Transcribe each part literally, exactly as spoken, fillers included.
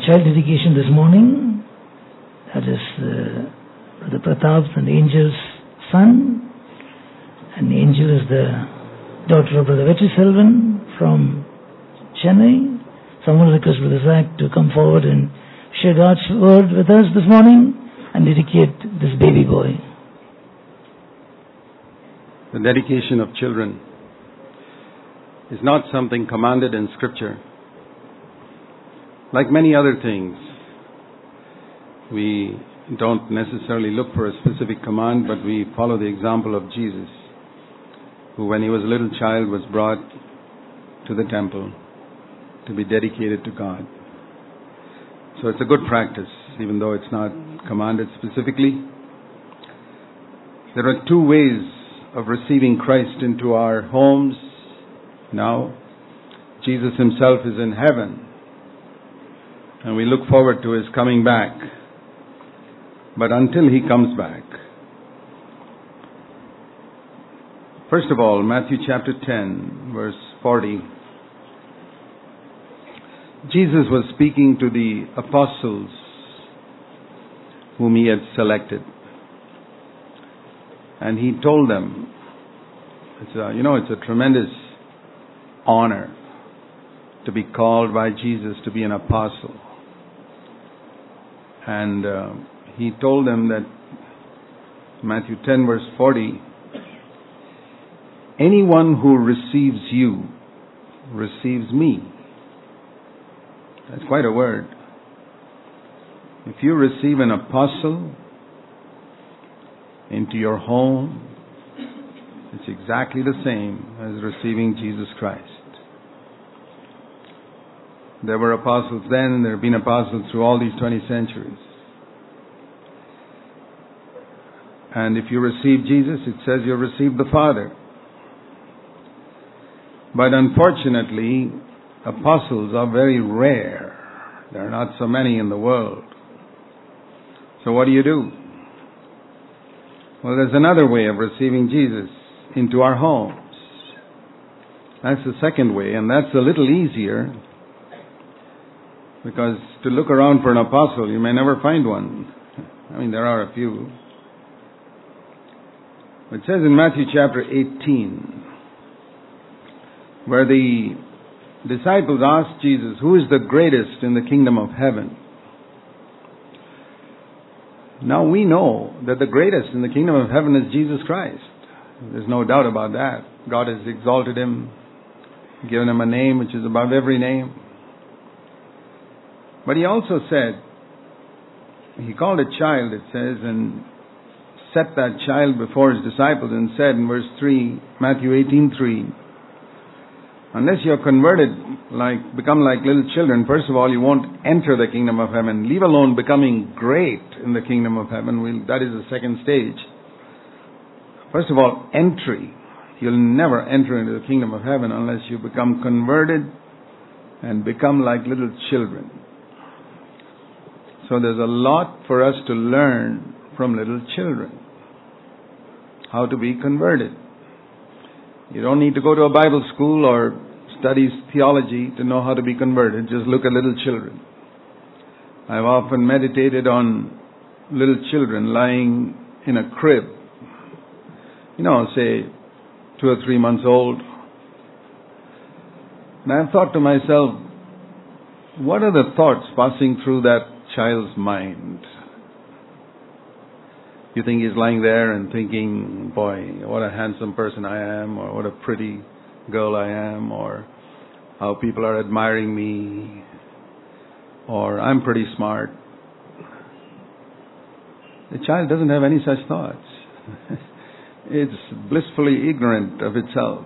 child dedication this morning. That is uh, Brother Pratap and the Angel's son. And the Angel is the daughter of Brother Vetri Selvan from Chennai. Someone request Brother Zach to come forward and share God's word with us this morning and dedicate this baby boy. The dedication of children is not something commanded in Scripture. Like many other things, we don't necessarily look for a specific command, but we follow the example of Jesus, who when he was a little child was brought to the temple to be dedicated to God. So it's a good practice, even though it's not commanded specifically. There are two ways of receiving Christ into our homes now. Jesus himself is in heaven, and we look forward to his coming back. But until he comes back, first of all, Matthew chapter ten, verse forty, Jesus was speaking to the apostles whom he had selected. And he told them, it's a, you know, it's a tremendous honor to be called by Jesus to be an apostle. And uh, he told them that, Matthew ten verse forty, anyone who receives you receives me. That's quite a word. If you receive an apostle into your home, it's exactly the same as receiving Jesus Christ. There were apostles then, and there have been apostles through all these twenty centuries. And if you receive Jesus, it says you receive the Father. But unfortunately, apostles are very rare. There are not so many in the world. So what do you do? Well, there's another way of receiving Jesus into our homes. That's the second way, and that's a little easier, because to look around for an apostle, you may never find one. I mean, there are a few. It says in Matthew chapter eighteen, where the disciples asked Jesus, who is the greatest in the kingdom of heaven? Now we know that the greatest in the kingdom of heaven is Jesus Christ. There's no doubt about that. God has exalted him, given him a name which is above every name. But he also said, he called a child, it says, and set that child before his disciples and said in verse three, Matthew eighteen three, unless you're converted, like become like little children, first of all, you won't enter the kingdom of heaven. Leave alone becoming great in the kingdom of heaven. We'll, that is the second stage. First of all, entry. You'll never enter into the kingdom of heaven unless you become converted and become like little children. So there's a lot for us to learn from little children. How to be converted. You don't need to go to a Bible school or study theology to know how to be converted. Just look at little children. I've often meditated on little children lying in a crib. You know, say two or three months old. And I've thought to myself, what are the thoughts passing through that child's mind? You think he's lying there and thinking, boy, what a handsome person I am, or what a pretty girl I am, or how people are admiring me, or I'm pretty smart. The child doesn't have any such thoughts. It's blissfully ignorant of itself.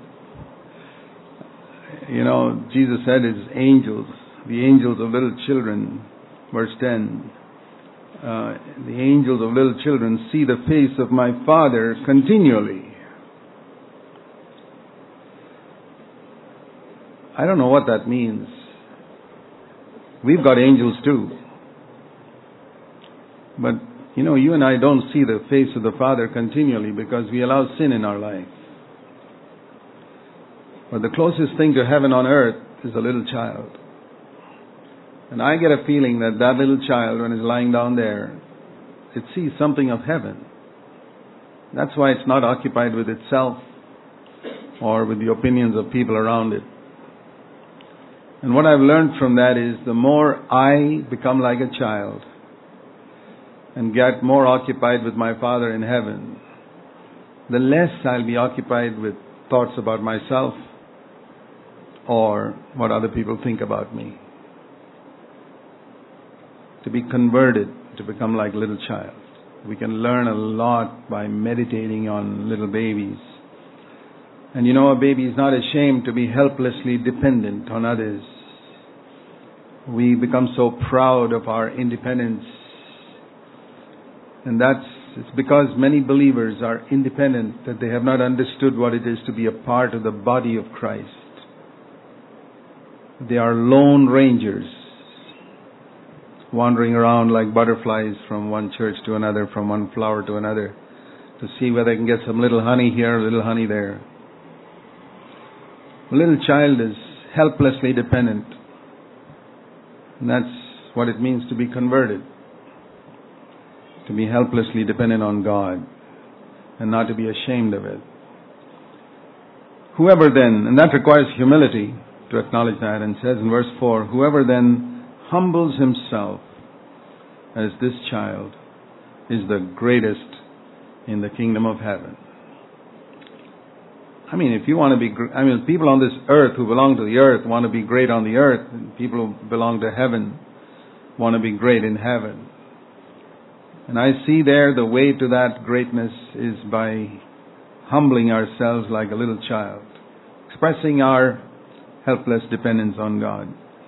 You know, Jesus said it's angels, the angels of little children, verse ten, Uh, the angels of little children see the face of my Father continually. I don't know what that means. We've got angels too. But, you know, you and I don't see the face of the Father continually because we allow sin in our life. But the closest thing to heaven on earth is a little child. And I get a feeling that that little child, when it's lying down there, it sees something of heaven. That's why it's not occupied with itself or with the opinions of people around it. And what I've learned from that is the more I become like a child and get more occupied with my Father in heaven, the less I'll be occupied with thoughts about myself or what other people think about me. To be converted, to become like a little child. We can learn a lot by meditating on little babies. And you know, a baby is not ashamed to be helplessly dependent on others. We become so proud of our independence. And that's it's because many believers are independent, that they have not understood what it is to be a part of the body of Christ. They are lone rangers, wandering around like butterflies from one church to another, from one flower to another, to see whether they can get some little honey here, a little honey there. A little child is helplessly dependent. And that's what it means to be converted. To be helplessly dependent on God and not to be ashamed of it. Whoever then, and that requires humility to acknowledge that, and says in verse four, whoever then humbles himself as this child is the greatest in the kingdom of heaven. I mean, if you want to be, I mean, people on this earth who belong to the earth want to be great on the earth, and people who belong to heaven want to be great in heaven. And I see there the way to that greatness is by humbling ourselves like a little child, expressing our helpless dependence on God.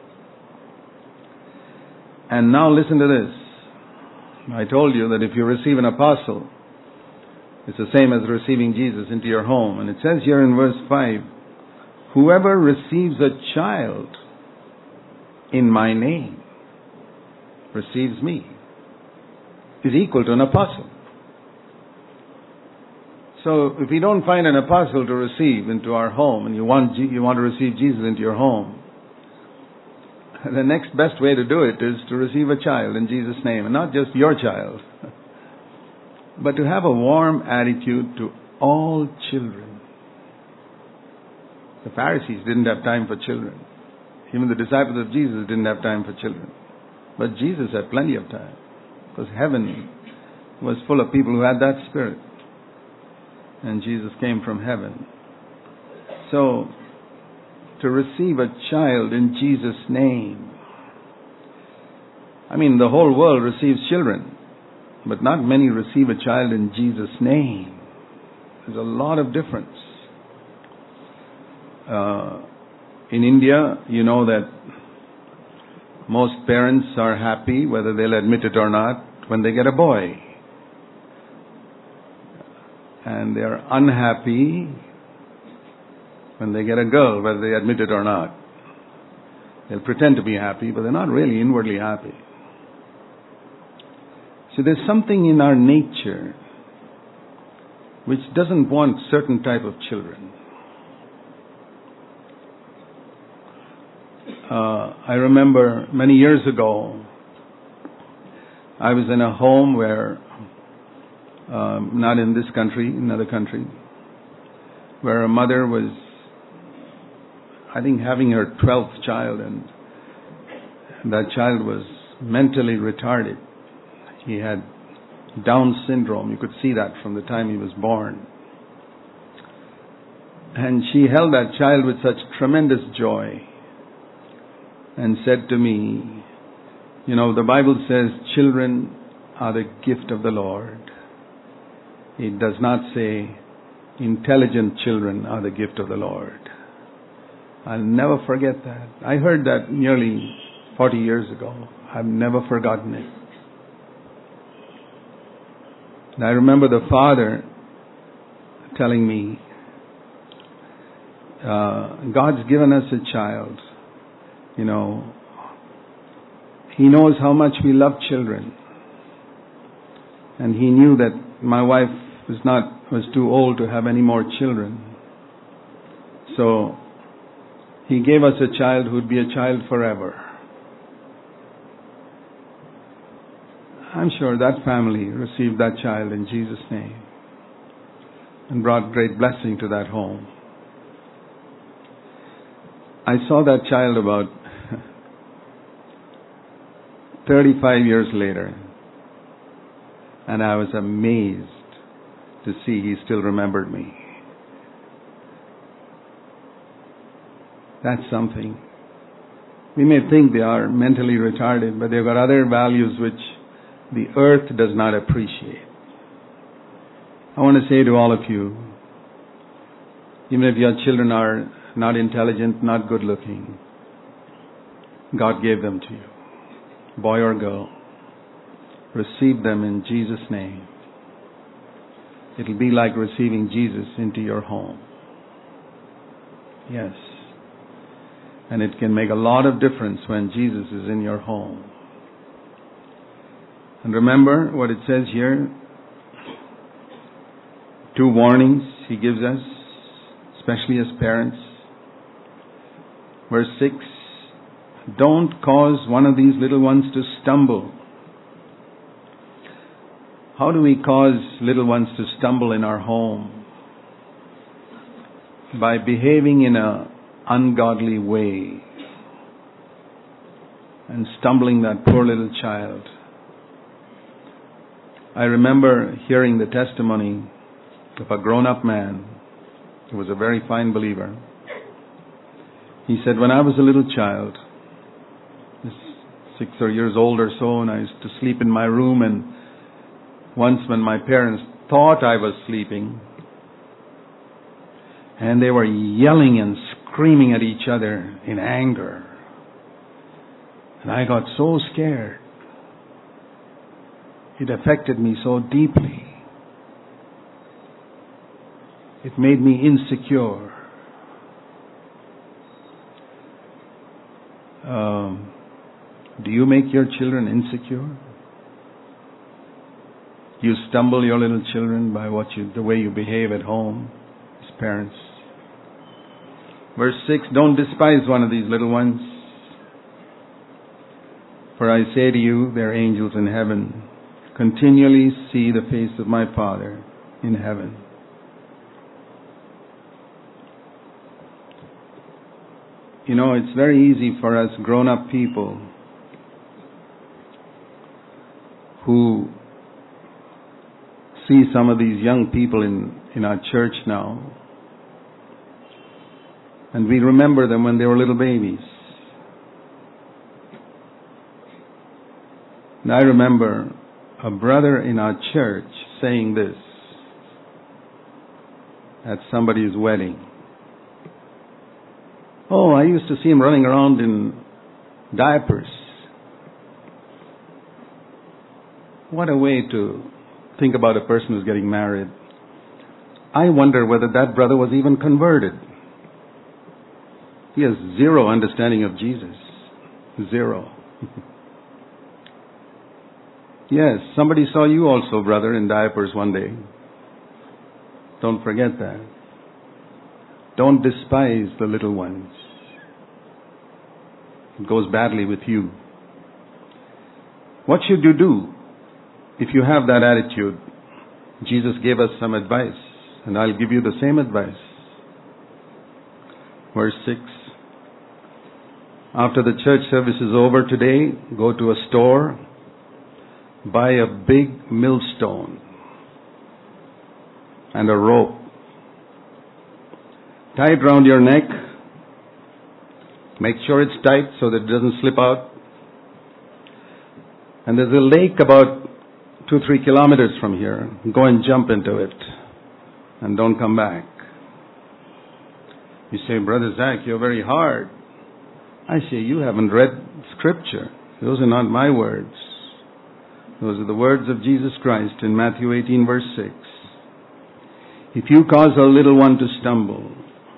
And now listen to this. I told you that if you receive an apostle, it's the same as receiving Jesus into your home. And it says here in verse five, whoever receives a child in my name receives me, is equal to an apostle. So if we don't find an apostle to receive into our home, and you want you want to receive Jesus into your home, the next best way to do it is to receive a child in Jesus' name, and not just your child, but to have a warm attitude to all children. The Pharisees didn't have time for children. Even the disciples of Jesus didn't have time for children. But Jesus had plenty of time, because heaven was full of people who had that spirit. And Jesus came from heaven. So, to receive a child in Jesus' name. I mean, the whole world receives children, but not many receive a child in Jesus' name. There's a lot of difference. Uh, in India, you know that most parents are happy, whether they'll admit it or not, when they get a boy. And they are unhappy when they get a girl, whether they admit it or not. They'll pretend to be happy, but they're not really inwardly happy. So there's something in our nature which doesn't want certain type of children. Uh, I remember many years ago, I was in a home where, um, not in this country, another country, where a mother was, I think, having her twelfth child, and that child was mentally retarded. He had Down syndrome. You could see that from the time he was born. And she held that child with such tremendous joy and said to me, you know, the Bible says children are the gift of the Lord. It does not say intelligent children are the gift of the Lord. I'll never forget that. I heard that nearly forty years ago. I've never forgotten it. And I remember the father telling me, uh, God's given us a child. You know, He knows how much we love children. And He knew that my wife was not, was too old to have any more children. So He gave us a child who would be a child forever. I'm sure that family received that child in Jesus' name and brought great blessing to that home. I saw that child about thirty-five years later, and I was amazed to see he still remembered me. That's something. We may think they are mentally retarded, but they've got other values which the earth does not appreciate. I want to say to all of you, even if your children are not intelligent, not good looking, God gave them to you, boy or girl. Receive them in Jesus' name. It'll be like receiving Jesus into your home. Yes. And it can make a lot of difference when Jesus is in your home. And remember what it says here. Two warnings he gives us, especially as parents. Verse six, don't cause one of these little ones to stumble. How do we cause little ones to stumble in our home? By behaving in an ungodly way and stumbling that poor little child. I remember hearing the testimony of a grown-up man who was a very fine believer. He said, when I was a little child, six or years old or so, and I used to sleep in my room, and once when my parents thought I was sleeping, and they were yelling and screaming at each other in anger, and I got so scared. It affected me so deeply. It made me insecure. Um, do you make your children insecure? You stumble your little children by what you, the way you behave at home as parents. Verse six, don't despise one of these little ones. For I say to you, their angels in heaven continually see the face of my Father in heaven. You know, it's very easy for us grown-up people who see some of these young people in, in our church now, and we remember them when they were little babies. And I remember a brother in our church saying this at somebody's wedding. Oh, I used to see him running around in diapers. What a way to think about a person who's getting married. I wonder whether that brother was even converted. He has zero understanding of Jesus. Zero. Yes, somebody saw you also, brother, in diapers one day. Don't forget that. Don't despise the little ones. It goes badly with you. What should you do if you have that attitude? Jesus gave us some advice, and I'll give you the same advice. Verse six. After the church service is over today, go to a store, buy a big millstone and a rope. Tie it round your neck. Make sure it's tight so that it doesn't slip out. And there's a lake about two, three kilometers from here. Go and jump into it and don't come back. You say, Brother Zach, you're very hard. I say, you haven't read Scripture. Those are not my words. Those are the words of Jesus Christ in Matthew eighteen, verse six. If you cause a little one to stumble,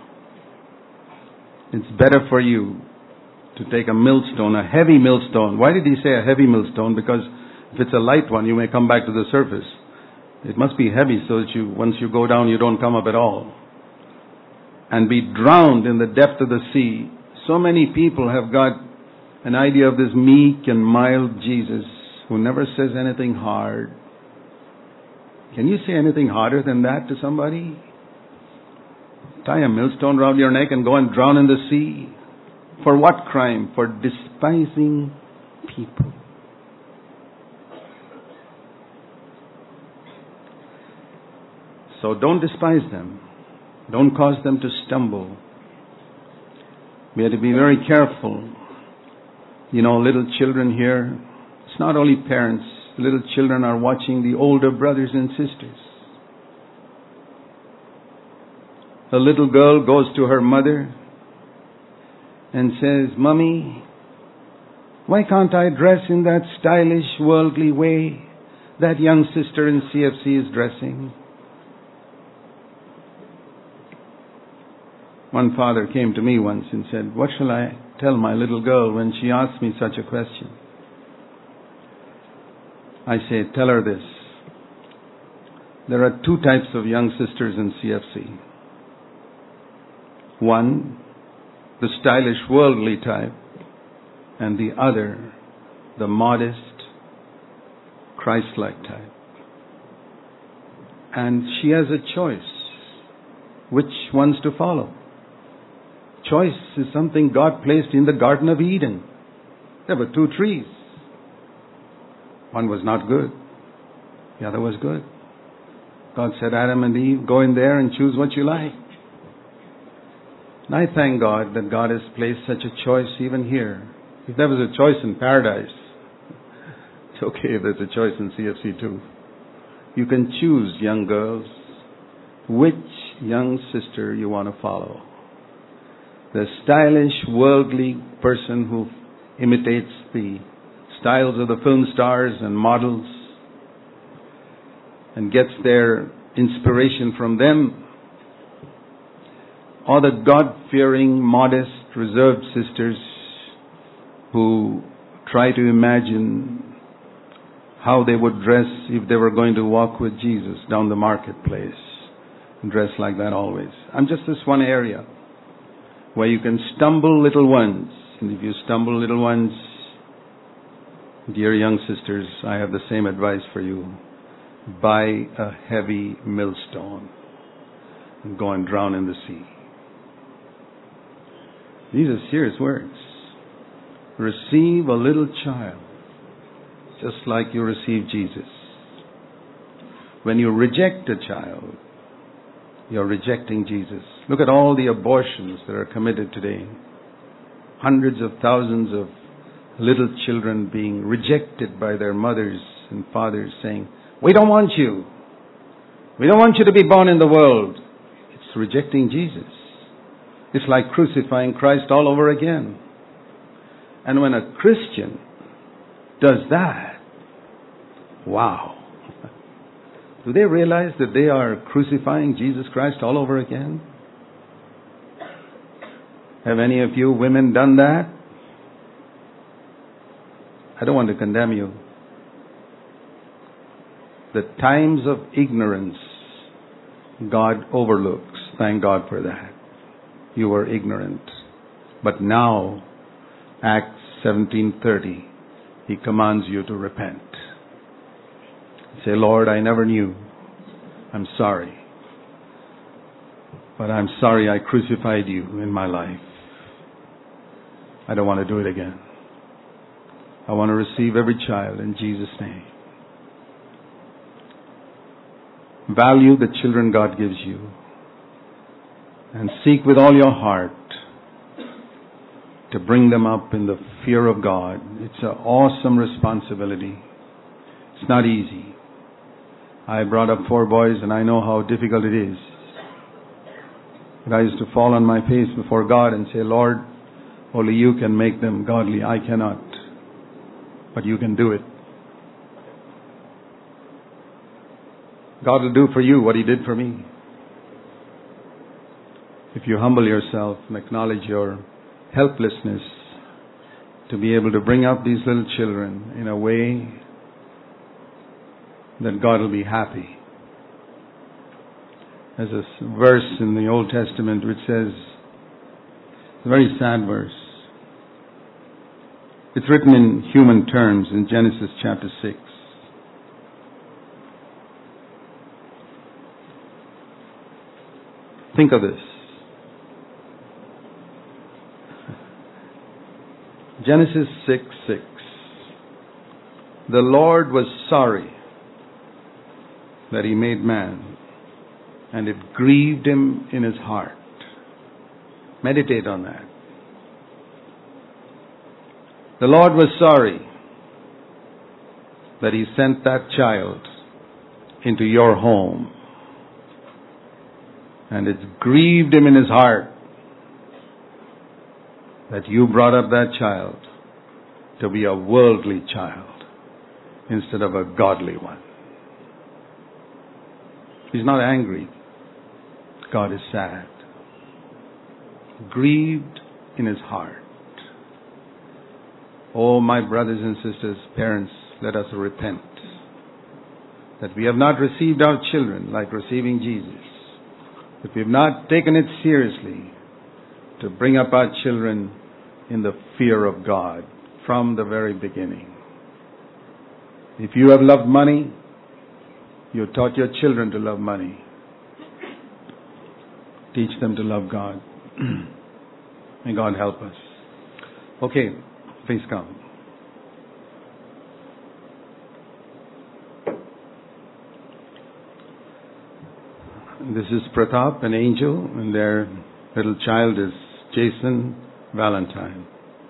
it's better for you to take a millstone, a heavy millstone. Why did he say a heavy millstone? Because if it's a light one, you may come back to the surface. It must be heavy so that you, once you go down, you don't come up at all. And be drowned in the depth of the sea. So many people have got an idea of this meek and mild Jesus who never says anything hard. Can you say anything harder than that to somebody? Tie a millstone around your neck and go and drown in the sea. For what crime? For despising people. So don't despise them. Don't cause them to stumble. We have to be very careful. You know, little children here, it's not only parents. Little children are watching the older brothers and sisters. A little girl goes to her mother and says, "Mommy, why can't I dress in that stylish, worldly way that young sister in C F C is dressing?" One father came to me once and said, "What shall I tell my little girl when she asks me such a question?" I say, "Tell her this. There are two types of young sisters in C F C. One, the stylish worldly type, and the other, the modest, Christ-like type. And she has a choice, which ones to follow. Choice is something God placed in the Garden of Eden. There were two trees. One was not good. The other was good. God said, Adam and Eve, go in there and choose what you like. And I thank God that God has placed such a choice even here. If there was a choice in paradise, it's okay if there's a choice in C F C too. You can choose, young girls, which young sister you want to follow. The stylish, worldly person who imitates the styles of the film stars and models and gets their inspiration from them, or the God-fearing, modest, reserved sisters who try to imagine how they would dress if they were going to walk with Jesus down the marketplace and dress like that always. I'm just this one area where you can stumble, little ones. And if you stumble, little ones, dear young sisters, I have the same advice for you. Buy a heavy millstone and go and drown in the sea. These are serious words. Receive a little child, just like you receive Jesus. When you reject a child, you're rejecting Jesus. Look at all the abortions that are committed today. Hundreds of thousands of little children being rejected by their mothers and fathers, saying, we don't want you. We don't want you to be born in the world. It's rejecting Jesus. It's like crucifying Christ all over again. And when a Christian does that, wow. Do they realize that they are crucifying Jesus Christ all over again? Have any of you women done that? I don't want to condemn you. The times of ignorance God overlooks. Thank God for that. You were ignorant. But now, Acts seventeen thirty, He commands you to repent. Say, Lord, I never knew. I'm sorry. But I'm sorry I crucified you in my life. I don't want to do it again. I want to receive every child in Jesus' name. Value the children God gives you. And seek with all your heart to bring them up in the fear of God. It's an awesome responsibility. It's not easy. I brought up four boys and I know how difficult it is. But I used to fall on my face before God and say, Lord, only you can make them godly. I cannot. But you can do it. God will do for you what He did for me. If you humble yourself and acknowledge your helplessness to be able to bring up these little children in a way that God will be happy. There's a verse in the Old Testament which says, a very sad verse. It's written in human terms in Genesis chapter six. Think of this. Genesis six six. The Lord was sorry that he made man, and it grieved him in his heart. Meditate on that. The Lord was sorry that he sent that child into your home, and it grieved him in his heart that you brought up that child to be a worldly child instead of a godly one. He's not angry. God is sad. Grieved in his heart. Oh, my brothers and sisters, parents, let us repent that we have not received our children like receiving Jesus. That we have not taken it seriously to bring up our children in the fear of God from the very beginning. If you have loved money, you taught your children to love money. Teach them to love God. May God help us. Okay, please come. This is Pratap, an angel, and their little child is Jason Valentine.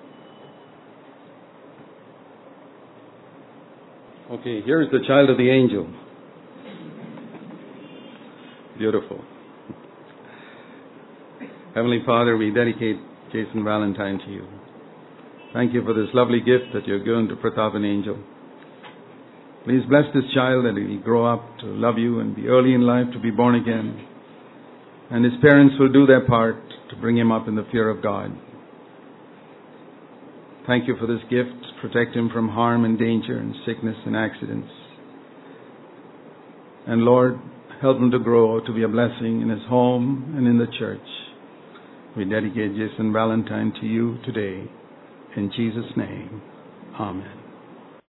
Okay, here is the child of the angel. Beautiful. Heavenly Father, we dedicate Jason Valentine to you. Thank you for this lovely gift that you've given to Pratap, an angel. Please bless this child that he grow up to love you and be early in life to be born again. And his parents will do their part to bring him up in the fear of God. Thank you for this gift. Protect him from harm and danger and sickness and accidents. And Lord, help him to grow to be a blessing in his home and in the church. We dedicate Jason Valentine to you today. In Jesus' name, amen.